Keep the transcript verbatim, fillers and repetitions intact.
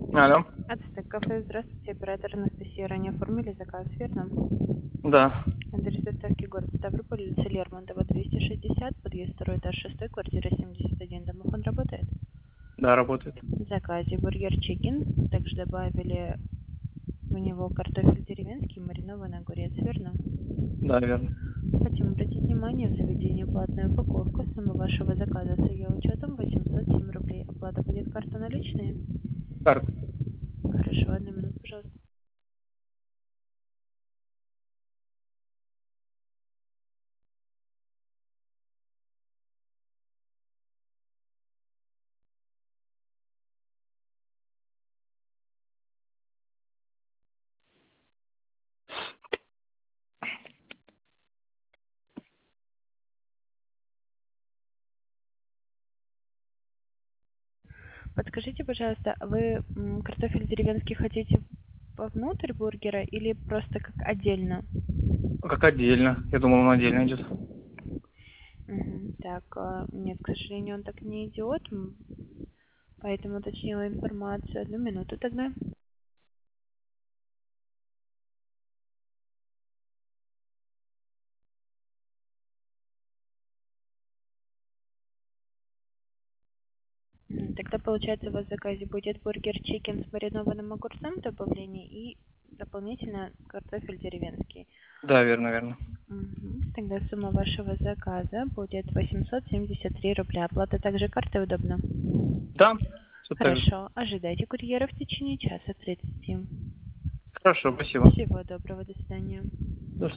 Алло. Ацтек кафе, здравствуйте, оператор Анастасия. Ранее оформили заказ, верно? Да. Адрес доставки город Ставрополь, улица Лермонтова, двести шестьдесят, подъезд второй этаж, шестой, квартира семьдесят один. Домофон работает? Да, работает. В заказе бургер чикен, также добавили в него картофель деревенский, маринованный огурец, верно? Да, верно. Хотим обратить внимание, в заведении платная упаковка, сумма вашего заказа с ее учетом восемьсот семь рублей. Оплата будет карта наличные? Карта. Хорошо, одну минуту, пожалуйста. Подскажите, пожалуйста, а вы м, картофель деревенский хотите вовнутрь бургера или просто как отдельно? Как отдельно. Я думал, он отдельно идет. Мгм. Так, а, нет, к сожалению, он так не идет, м, поэтому уточнила информацию. Одну минуту тогда. М, Тогда, получается, у вас в заказе будет бургер чикен с маринованным огурцом в добавлении и дополнительно картофель деревенский. Да, верно, верно. Мгм. Тогда сумма вашего заказа будет восемьсот семьдесят три рубля. Оплата также картой удобно? Да, все так же. Хорошо. Ожидайте курьера в течение часа тридцати. Хорошо, спасибо. Всего доброго. До свидания.